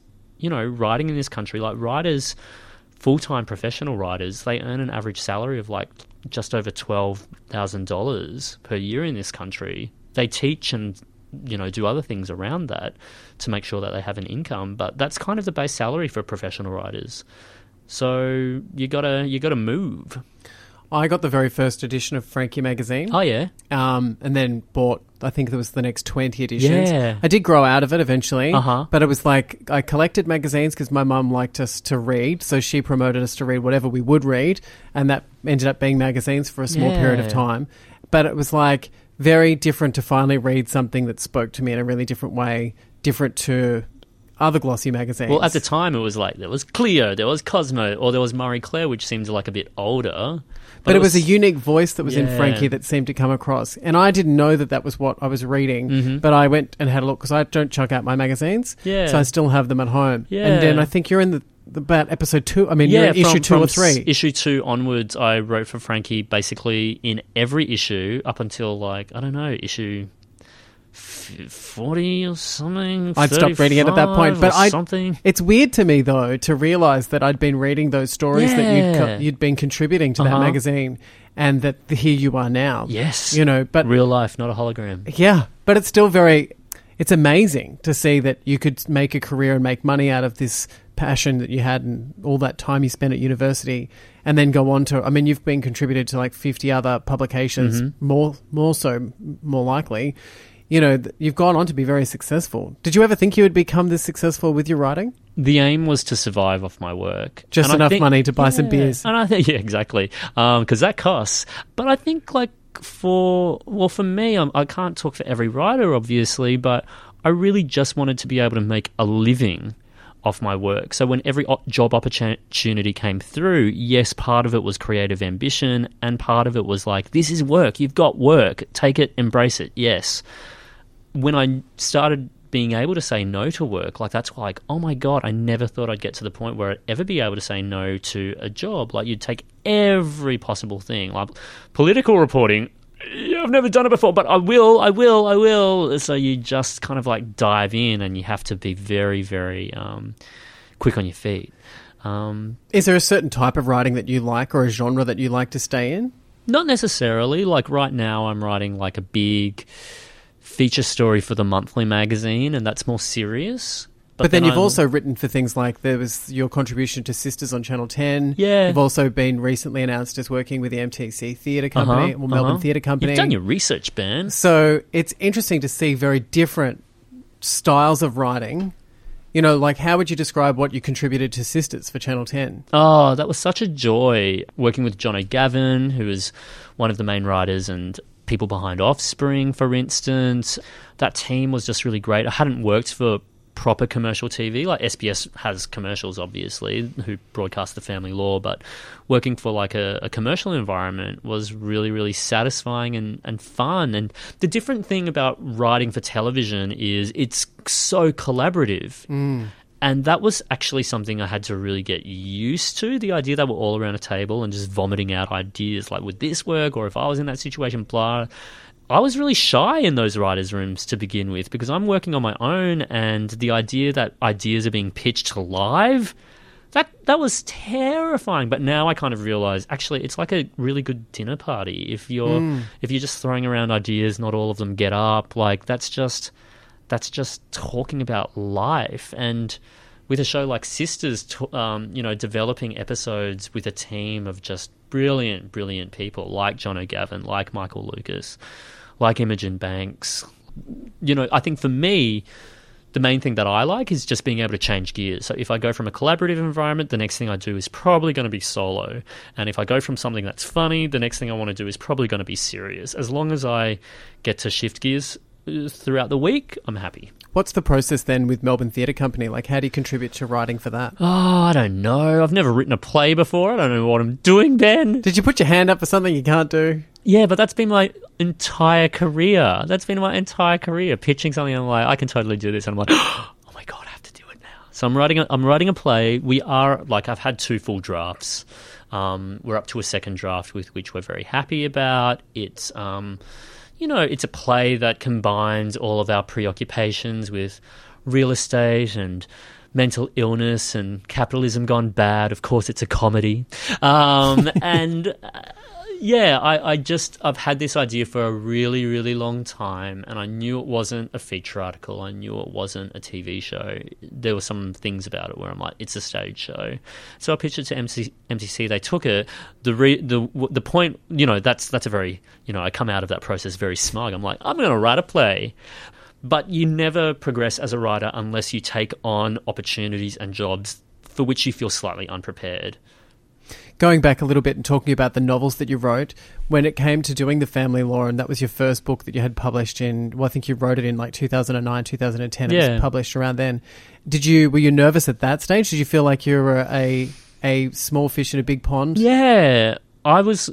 writing in this country, like writers, full-time professional writers, they earn an average salary of like just over $12,000 per year in this country. They teach and do other things around that to make sure that they have an income, but that's kind of the base salary for professional writers. So you gotta move.
I got the very first edition of Frankie magazine.
Oh yeah,
and then bought, I think there was the next 20 editions.
Yeah.
I did grow out of it eventually,
Uh-huh.
but it was like I collected magazines because my mum liked us to read, so she promoted us to read whatever we would read, and that ended up being magazines for a small period of time. But it was like very different to finally read something that spoke to me in a really different way, different to other glossy magazines.
Well, at the time, it was like there was Clio, there was Cosmo, or there was Marie Claire, which seems like a bit older.
But it was a unique voice that was in Frankie that seemed to come across. And I didn't know that was what I was reading, but I went and had a look because I don't chuck out my magazines.
Yeah.
So I still have them at home.
Yeah.
And then I think you're in about episode 2. I mean, you're in issue 2 or 3.
Issue 2 onwards, I wrote for Frankie basically in every issue up until issue 40 or something.
I'd stopped reading it at that point, but
something.
It's weird to me though to realize that I'd been reading those stories that you'd been contributing to that magazine, and that here you are now.
Yes,
but
real life, not a hologram.
Yeah, but it's still it's amazing to see that you could make a career and make money out of this passion that you had and all that time you spent at university, and then go on to, I mean, you've been contributed to like 50 other publications, more likely. You've gone on to be very successful. Did you ever think you would become this successful with your writing?
The aim was to survive off my work.
Just enough money to buy some beers.
And I think, exactly. Because that costs. But I think for me, I can't talk for every writer, obviously, but I really just wanted to be able to make a living off my work. So when every job opportunity came through, yes, part of it was creative ambition, and part of it was like, this is work. You've got work. Take it, embrace it. Yes. When I started being able to say no to work, that's like, oh my God, I never thought I'd get to the point where I'd ever be able to say no to a job. Like, you'd take every possible thing. Like political reporting, I've never done it before, but I will. So you just kind of dive in, and you have to be very, very quick on your feet.
Is there a certain type of writing that you like, or a genre that you like to stay in?
Not necessarily. Like right now I'm writing a big feature story for the monthly magazine, and that's more serious.
But then you've also written for things like, there was your contribution to Sisters on Channel 10.
Yeah.
You've also been recently announced as working with the MTC Theatre Company, Melbourne Theatre Company.
You've done your research, Ben.
So it's interesting to see very different styles of writing. How would you describe what you contributed to Sisters for Channel 10?
Oh, that was such a joy, working with John O'Gavin, who is one of the main writers and people behind Offspring, for instance. That team was just really great. I hadn't worked for proper commercial TV. SBS has commercials, obviously, who broadcast the Family Law, but working for a commercial environment was really, really satisfying and fun. And the different thing about writing for television is it's so collaborative. And that was actually something I had to really get used to, the idea that we're all around a table and just vomiting out ideas would this work, or if I was in that situation, blah. I was really shy in those writers' rooms to begin with, because I'm working on my own, and the idea that ideas are being pitched live, that was terrifying. But now I kind of realize, actually, it's like a really good dinner party. If you're just throwing around ideas, not all of them get up. That's just talking about life. And with a show like Sisters, developing episodes with a team of just brilliant people like John O'Gavin, like Michael Lucas, like Imogen Banks. I think for me, the main thing that I like is just being able to change gears. So if I go from a collaborative environment, the next thing I do is probably going to be solo. And if I go from something that's funny, the next thing I want to do is probably going to be serious. As long as I get to shift gears throughout the week, I'm happy.
What's the process then with Melbourne Theatre Company? How do you contribute to writing for that?
Oh, I don't know. I've never written a play before. I don't know what I'm doing, Ben.
Did you put your hand up for something you can't do?
Yeah, but that's been my entire career. Pitching something, I'm like, I can totally do this. And I'm like, oh my God, I have to do it now. So I'm writing a play. We are, I've had 2 full drafts. We're up to a second draft with which we're very happy about. It's it's a play that combines all of our preoccupations with real estate and mental illness and capitalism gone bad. Of course, it's a comedy. And I've had this idea for a really, really long time, and I knew it wasn't a feature article. I knew it wasn't a TV show. There were some things about it where I'm like, it's a stage show. So I pitched it to MCC. They took it. The point, that's a very, I come out of that process very smug. I'm like, I'm going to write a play. But you never progress as a writer unless you take on opportunities and jobs for which you feel slightly unprepared.
Going back a little bit and talking about the novels that you wrote, when it came to doing The Family Law, and that was your first book that you had published in, I think you wrote it in like 2009, 2010. It was published around then. Were you nervous at that stage? Did you feel like you were a small fish in a big pond?
Yeah, I was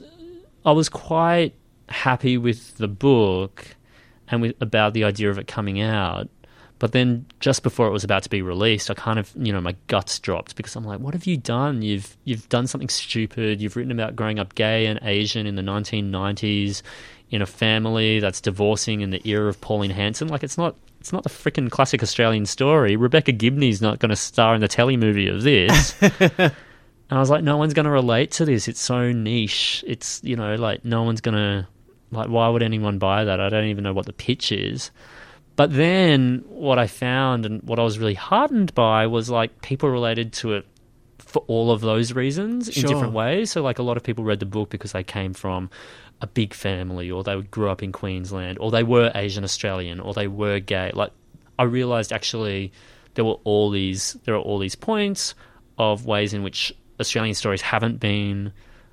quite happy with the book and about the idea of it coming out. But then just before it was about to be released, I kind of, my guts dropped because I'm like, what have you done? You've done something stupid. You've written about growing up gay and Asian in the 1990s in a family that's divorcing in the era of Pauline Hanson. Like, it's not the freaking classic Australian story. Rebecca Gibney's not going to star in the telly movie of this. And I was like, no one's going to relate to this. It's so niche. It's, no one's going to... Like, why would anyone buy that? I don't even know what the pitch is. But then what I found and what I was really heartened by was, like, people related to it for all of those reasons in different ways. So, like, a lot of people read the book because they came from a big family, or they grew up in Queensland, or they were Asian Australian, or they were gay. Like, I realised actually there are all these points of ways in which Australian stories haven't been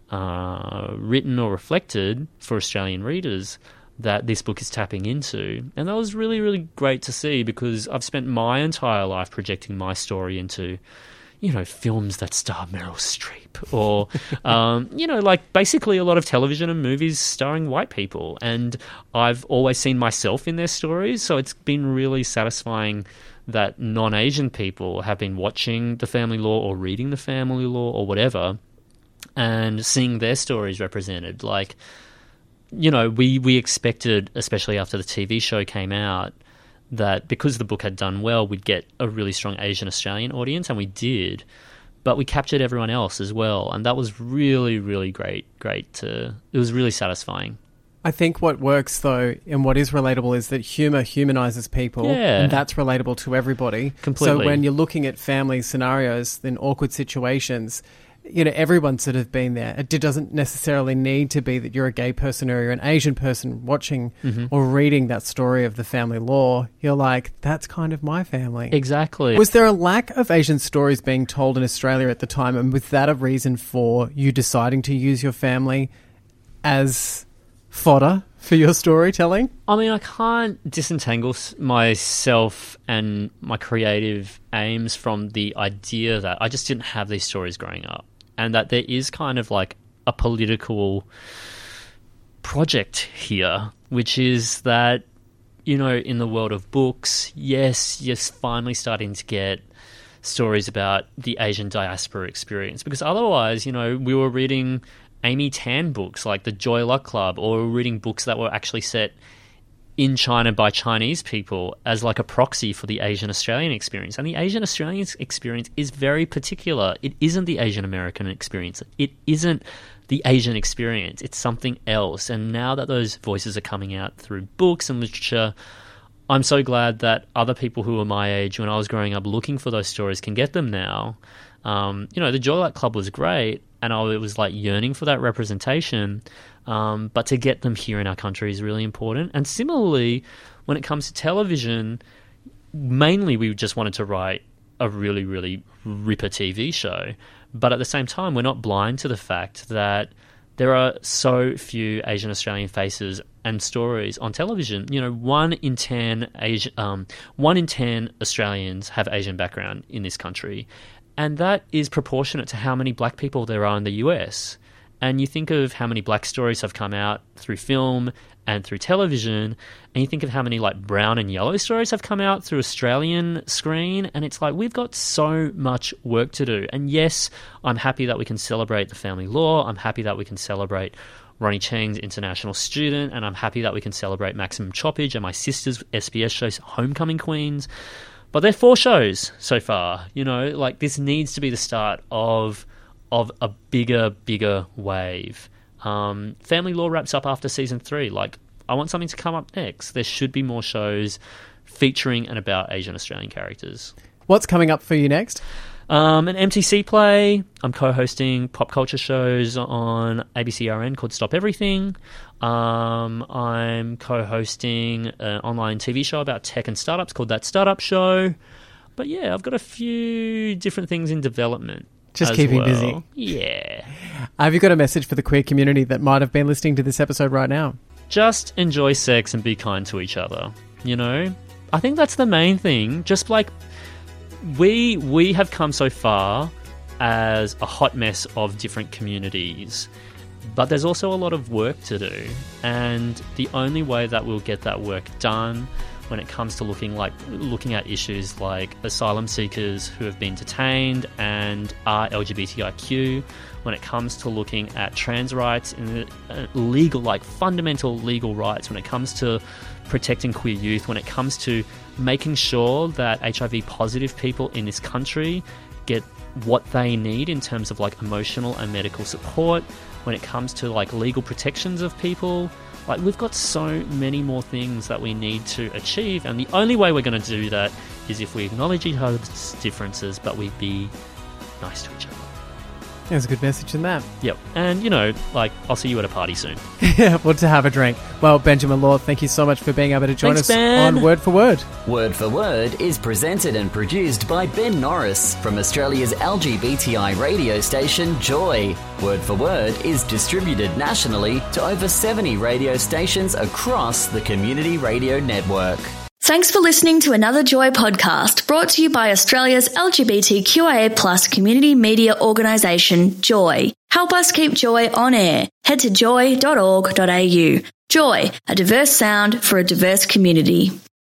written or reflected for Australian readers that this book is tapping into. And that was really, really great to see, because I've spent my entire life projecting my story into, films that star Meryl Streep or, like basically a lot of television and movies starring white people. And I've always seen myself in their stories. So it's been really satisfying that non-Asian people have been watching The Family Law or reading The Family Law or whatever, and seeing their stories represented. Like, we expected, especially after the TV show came out, that because the book had done well, we'd get a really strong Asian Australian audience, and we did. But we captured everyone else as well, and that was really, really great. It was really satisfying.
I think what works, though, and what is relatable is that humour humanises people, and that's relatable to everybody.
Completely.
So when you're looking at family scenarios, in awkward situations, everyone's sort of been there. It doesn't necessarily need to be that you're a gay person or you're an Asian person watching or reading that story of The Family Law. You're like, that's kind of my family.
Exactly.
Was there a lack of Asian stories being told in Australia at the time, and was that a reason for you deciding to use your family as fodder for your storytelling?
I mean, I can't disentangle myself and my creative aims from the idea that I just didn't have these stories growing up, and that there is kind of like a political project here, which is that, in the world of books, yes, you're finally starting to get stories about the Asian diaspora experience, because otherwise, we were reading Amy Tan books like the Joy Luck Club, or reading books that were actually set in China by Chinese people as like a proxy for the Asian Australian experience. And the Asian Australian experience is very particular. It isn't the Asian American experience. It isn't the Asian experience. It's something else. And now that those voices are coming out through books and literature, I'm so glad that other people who were my age when I was growing up looking for those stories can get them now. The Joy Luck Club was great, and I was like yearning for that representation. But to get them here in our country is really important. And similarly, when it comes to television, mainly we just wanted to write a really, really ripper TV show. But at the same time, we're not blind to the fact that there are so few Asian Australian faces and stories on television. 1 in 10 Australians have Asian background in this country. And that is proportionate to how many black people there are in the US. And you think of how many black stories have come out through film and through television, and you think of how many like brown and yellow stories have come out through Australian screen, and it's like we've got so much work to do. And yes, I'm happy that we can celebrate The Family Law. I'm happy that we can celebrate Ronny Chieng's International Student, and I'm happy that we can celebrate Maximum Choppage and my sister's SBS show Homecoming Queens. But they're 4 shows so far. You know, like this needs to be the start of a bigger wave. Family Law wraps up after season 3. Like, I want something to come up next. There should be more shows featuring and about Asian Australian characters.
What's coming up for you next?
An MTC play. I'm co-hosting pop culture shows on ABCRN called Stop Everything. I'm co-hosting an online TV show about tech and startups called That Startup Show. But yeah, I've got a few different things in development.
Just keeping busy.
Yeah.
Have you got a message for the queer community that might have been listening to this episode right now?
Just enjoy sex and be kind to each other. You know? I think that's the main thing. Just like we have come so far as a hot mess of different communities, but there's also a lot of work to do, and the only way that we'll get that work done when it comes to looking at issues like asylum seekers who have been detained and are LGBTIQ, when it comes to looking at trans rights and legal, like fundamental legal rights, when it comes to protecting queer youth, when it comes to making sure that HIV positive people in this country get what they need in terms of like emotional and medical support, when it comes to like legal protections of people. Like, we've got so many more things that we need to achieve, and the only way we're going to do that is if we acknowledge each other's differences, but we be nice to each other.
There's a good message in that.
Yep. And, you know, like, I'll see you at a party soon.
Yeah, well, to have a drink. Well, Benjamin Law, thank you so much for being able to join us
Ben.
on Word for Word.
Word for Word is presented and produced by Ben Norris from Australia's LGBTI radio station Joy. Word for Word is distributed nationally to over 70 radio stations across the Community Radio Network.
Thanks for listening to another Joy podcast brought to you by Australia's LGBTQIA+ community media organisation, Joy. Help us keep Joy on air. Head to joy.org.au. Joy, a diverse sound for a diverse community.